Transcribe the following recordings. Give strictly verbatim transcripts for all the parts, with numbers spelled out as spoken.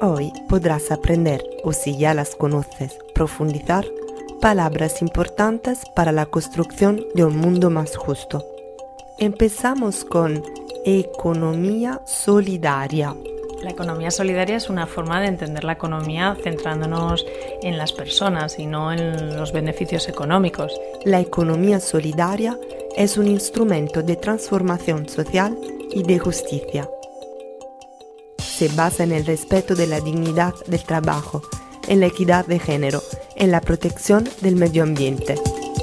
Hoy podrás aprender, o si ya las conoces, profundizar, palabras importantes para la construcción de un mundo más justo. Empezamos con economía solidaria. La economía solidaria es una forma de entender la economía centrándonos en las personas y no en los beneficios económicos. La economía solidaria es un instrumento de transformación social y de justicia. Se basa en el respeto de la dignidad del trabajo, en la equidad de género, en la protección del medio ambiente.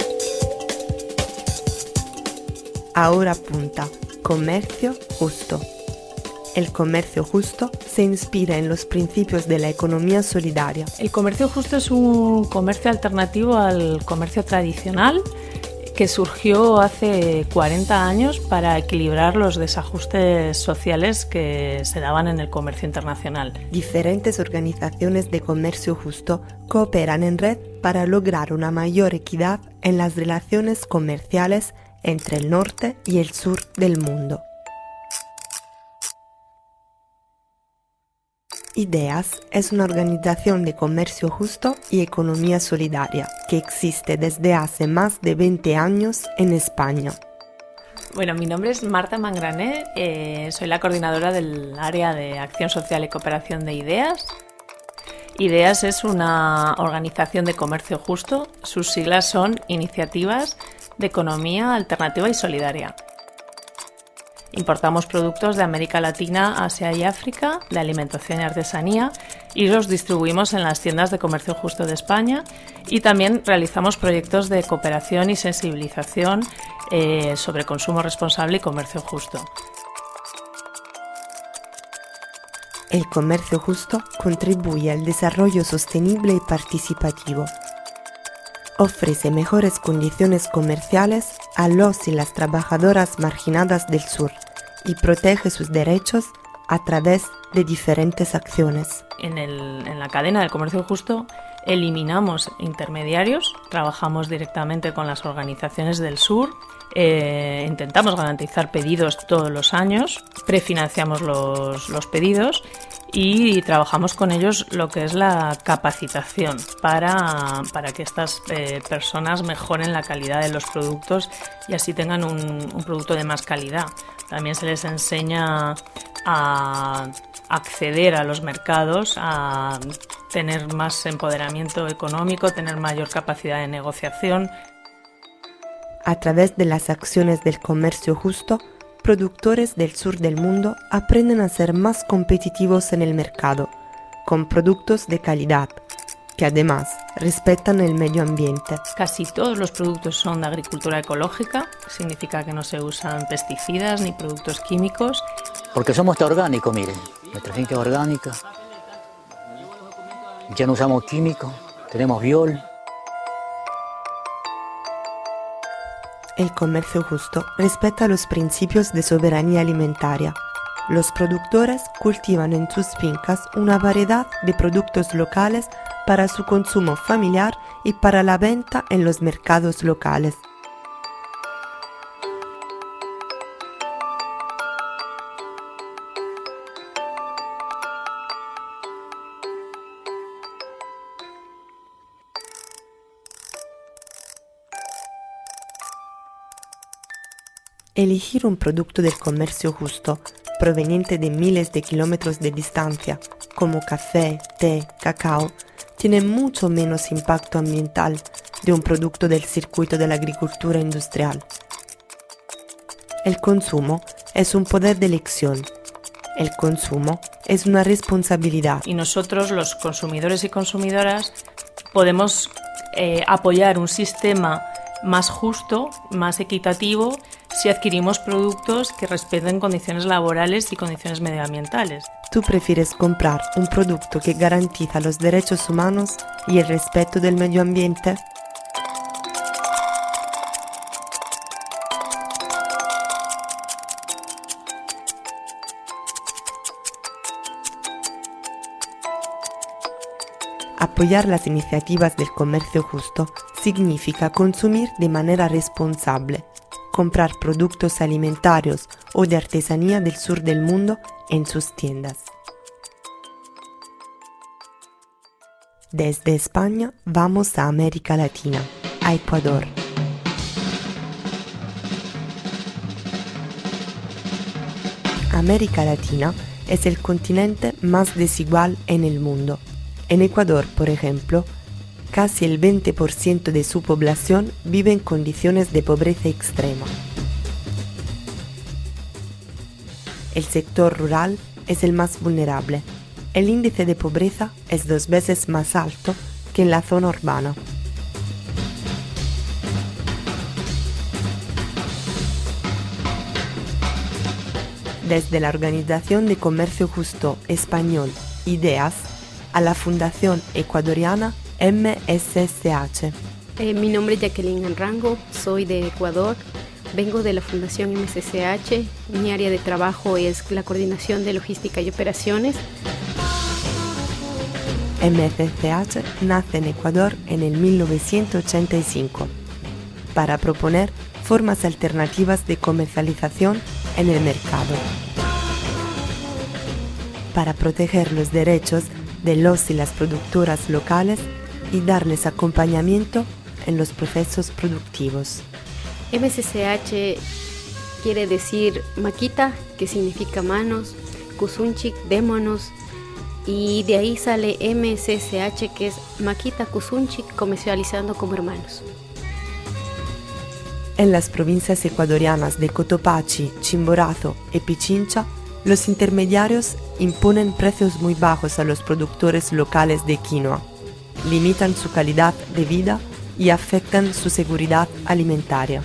Ahora punta, comercio justo. El comercio justo se inspira en los principios de la economía solidaria. El comercio justo es un comercio alternativo al comercio tradicional que surgió hace cuarenta años para equilibrar los desajustes sociales que se daban en el comercio internacional. Diferentes organizaciones de comercio justo cooperan en red para lograr una mayor equidad en las relaciones comerciales entre el norte y el sur del mundo. IDEAS es una organización de comercio justo y economía solidaria que existe desde hace más de veinte años en España. Bueno, mi nombre es Marta Mangrané, eh, soy la coordinadora del área de Acción Social y Cooperación de IDEAS. IDEAS es una organización de comercio justo, sus siglas son Iniciativas de Economía Alternativa y Solidaria. Importamos productos de América Latina, Asia y África, de alimentación y artesanía, y los distribuimos en las tiendas de comercio justo de España, y también realizamos proyectos de cooperación y sensibilización eh, sobre consumo responsable y comercio justo. El comercio justo contribuye al desarrollo sostenible y participativo. Ofrece mejores condiciones comerciales a los y las trabajadoras marginadas del sur y protege sus derechos a través de diferentes acciones. En, el, en la cadena del comercio justo eliminamos intermediarios, trabajamos directamente con las organizaciones del sur, eh, intentamos garantizar pedidos todos los años, prefinanciamos los, los pedidos y trabajamos con ellos lo que es la capacitación para, para que estas eh, personas mejoren la calidad de los productos y así tengan un, un producto de más calidad. También se les enseña a acceder a los mercados, a tener más empoderamiento económico, tener mayor capacidad de negociación. A través de las acciones del comercio justo, productores del sur del mundo aprenden a ser más competitivos en el mercado, con productos de calidad, que además respetan el medio ambiente. Casi todos los productos son de agricultura ecológica, significa que no se usan pesticidas ni productos químicos. Porque somos hasta orgánicos, miren, nuestra finca es orgánica, ya no usamos químicos, tenemos biol. El comercio justo respeta los principios de soberanía alimentaria. Los productores cultivan en sus fincas una variedad de productos locales para su consumo familiar y para la venta en los mercados locales. Elegir un producto del comercio justo, proveniente de miles de kilómetros de distancia, como café, té, cacao, tiene mucho menos impacto ambiental de un producto del circuito de la agricultura industrial. El consumo es un poder de elección. El consumo es una responsabilidad. Y nosotros, los consumidores y consumidoras, podemos eh, apoyar un sistema más justo, más equitativo, si adquirimos productos que respeten condiciones laborales y condiciones medioambientales. ¿Tú prefieres comprar un producto que garantiza los derechos humanos y el respeto del medio ambiente? Apoyar las iniciativas del comercio justo significa consumir de manera responsable, comprar productos alimentarios o de artesanía del sur del mundo en sus tiendas. Desde España vamos a América Latina, a Ecuador. América Latina es el continente más desigual en el mundo. En Ecuador, por ejemplo, casi el veinte por ciento de su población vive en condiciones de pobreza extrema. El sector rural es el más vulnerable. El índice de pobreza es dos veces más alto que en la zona urbana. Desde la Organización de Comercio Justo Español, IDEAS, a la Fundación Ecuadoriana M S S H. Eh, mi nombre es Jacqueline Anrango, soy de Ecuador, vengo de la Fundación M S S H, mi área de trabajo es la coordinación de logística y operaciones. M S S H nace en Ecuador en el mil novecientos ochenta y cinco para proponer formas alternativas de comercialización en el mercado, para proteger los derechos de los y las productoras locales y darles acompañamiento en los procesos productivos. M S S H quiere decir maquita, que significa manos, Kusunchik, démonos, y de ahí sale M S S H, que es Maquita Kusunchik, comercializando como hermanos. En las provincias ecuatorianas de Cotopaxi, Chimborazo y Pichincha, los intermediarios imponen precios muy bajos a los productores locales de quinoa, limitan su calidad de vida y afectan su seguridad alimentaria.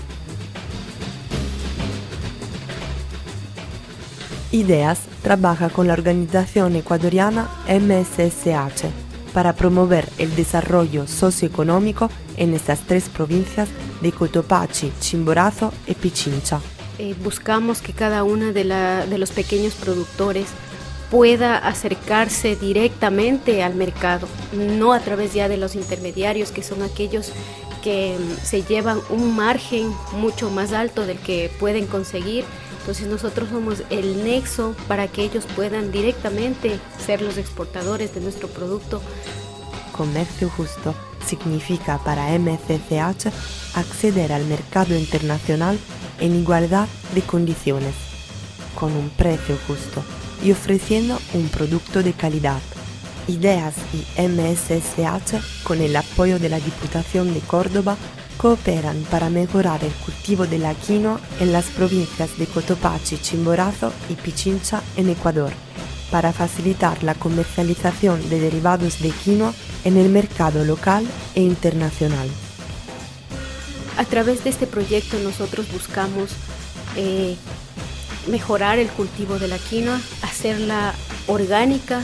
IDEAS trabaja con la organización ecuatoriana M S S H para promover el desarrollo socioeconómico en estas tres provincias de Cotopaxi, Chimborazo y Pichincha. Eh, buscamos que cada uno de, la, de los pequeños productores pueda acercarse directamente al mercado, no a través ya de los intermediarios, que son aquellos que se llevan un margen mucho más alto del que pueden conseguir. Entonces nosotros somos el nexo para que ellos puedan directamente ser los exportadores de nuestro producto. Comercio justo significa para M S S H acceder al mercado internacional en igualdad de condiciones, con un precio justo y ofreciendo un producto de calidad. IDEAS y M S S H, con el apoyo de la Diputación de Córdoba, cooperan para mejorar el cultivo de la quinoa en las provincias de Cotopaxi, Chimborazo y Pichincha en Ecuador, para facilitar la comercialización de derivados de quinoa en el mercado local e internacional. A través de este proyecto nosotros buscamos eh, mejorar el cultivo de la quinoa, hacerla orgánica.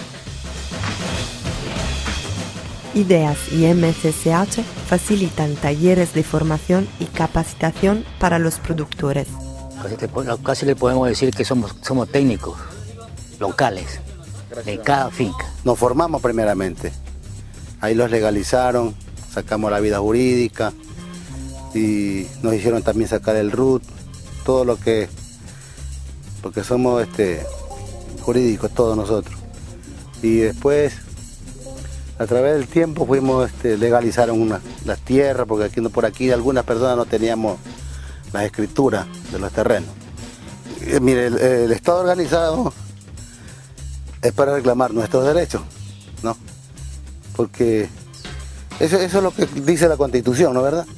IDEAS y M S S H facilitan talleres de formación y capacitación para los productores. Casi, te, casi le podemos decir que somos, somos técnicos locales de cada finca. Nos formamos primeramente, ahí los legalizaron, sacamos la vida jurídica y nos hicieron también sacar el R U T, todo lo que, porque somos este, jurídicos todos nosotros. Y después, a través del tiempo fuimos, este, legalizaron una, las tierras, porque aquí, por aquí algunas personas no teníamos las escrituras de los terrenos. Y, mire, el, el Estado organizado es para reclamar nuestros derechos, ¿no? Porque eso, eso es lo que dice la Constitución, ¿no es verdad?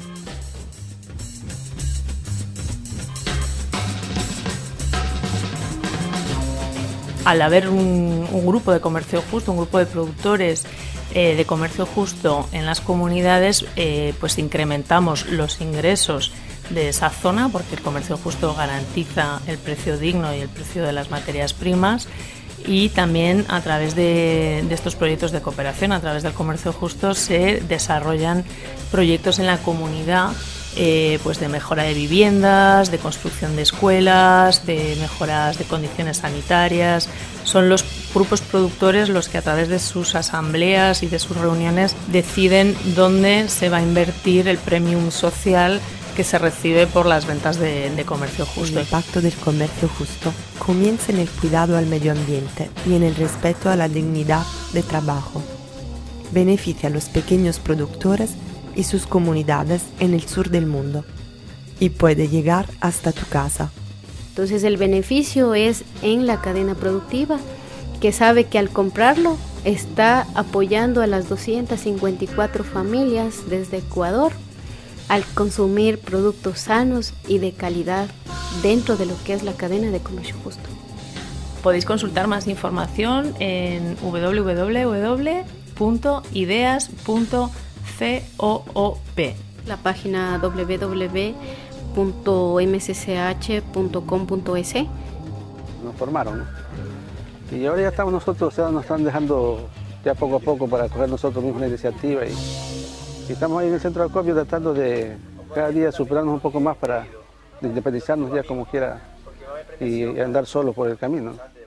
Al haber un, un grupo de comercio justo, un grupo de productores eh, de comercio justo en las comunidades, eh, pues incrementamos los ingresos de esa zona, porque el comercio justo garantiza el precio digno y el precio de las materias primas, y también a través de, de estos proyectos de cooperación, a través del comercio justo, se desarrollan proyectos en la comunidad, Eh, pues de mejora de viviendas, de construcción de escuelas, de mejoras de condiciones sanitarias. Son los grupos productores los que a través de sus asambleas y de sus reuniones deciden dónde se va a invertir el premium social que se recibe por las ventas de, de comercio justo. El impacto del comercio justo comienza en el cuidado al medio ambiente y en el respeto a la dignidad de trabajo. beneficia a los pequeños productores y sus comunidades en el sur del mundo y puede llegar hasta tu casa. Entonces el beneficio es en la cadena productiva, que sabe que al comprarlo está apoyando a las doscientas cincuenta y cuatro familias desde Ecuador al consumir productos sanos y de calidad dentro de lo que es la cadena de comercio justo. Podéis consultar más información en w w w punto ideas punto coop. La página w w w punto m c c h punto com punto es. Nos formaron, ¿no? Y ahora ya estamos nosotros, o sea, nos están dejando ya poco a poco para coger nosotros mismos la iniciativa y, y estamos ahí en el centro de acopio tratando de cada día superarnos un poco más para independizarnos ya como quiera y andar solos por el camino.